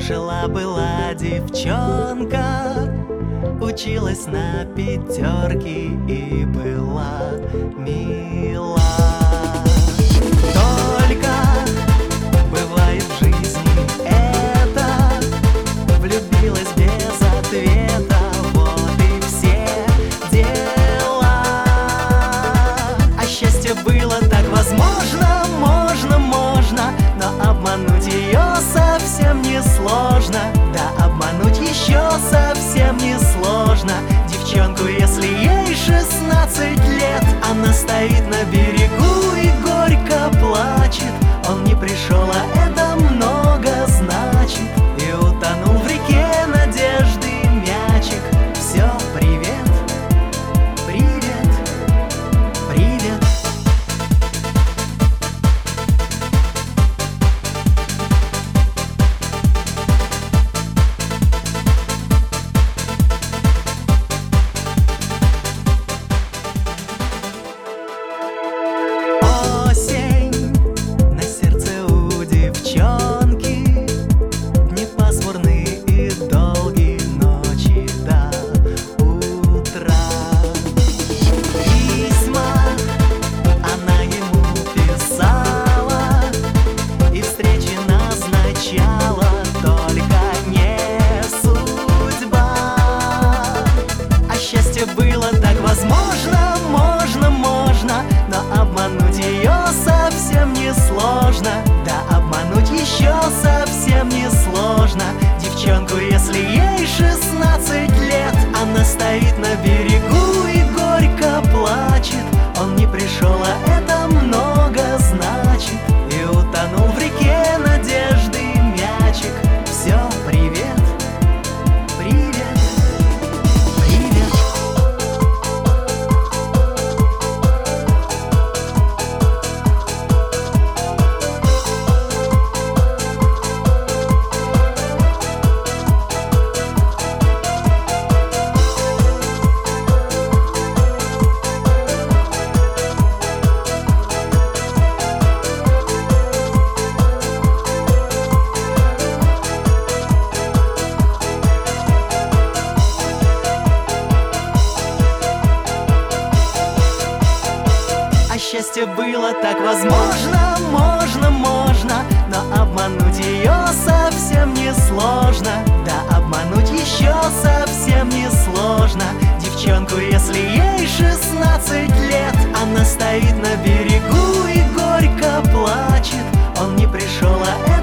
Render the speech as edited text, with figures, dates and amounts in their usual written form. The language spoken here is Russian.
Жила-была девчонка, училась на 5 и была мила. Только бывает в жизни это, влюбилась без ответа, вот и все дела. А счастье было так возможно, можно, но обмануть ее совсем не сложно. Да, обмануть еще совсем не сложно. Девчонку, если ей 16 лет, она стоит на берегу и горько плачет. Он не пришел, а это много значит. И утонул в реке надежды мячик. Все, привет, привет, привет. Было так возможно, можно, но обмануть ее совсем не сложно. Да, обмануть еще совсем не сложно. Девчонку, если ей 16 лет, она стоит на берегу и горько плачет. Он не пришел, а это много значит. И утонул в реке надежды мячик. Все, привет, привет. Счастье было так возможно, можно, но обмануть ее совсем не сложно. Да, обмануть еще совсем не сложно. Девчонку, если ей 16 лет, она стоит на берегу и горько плачет. Он не пришел, а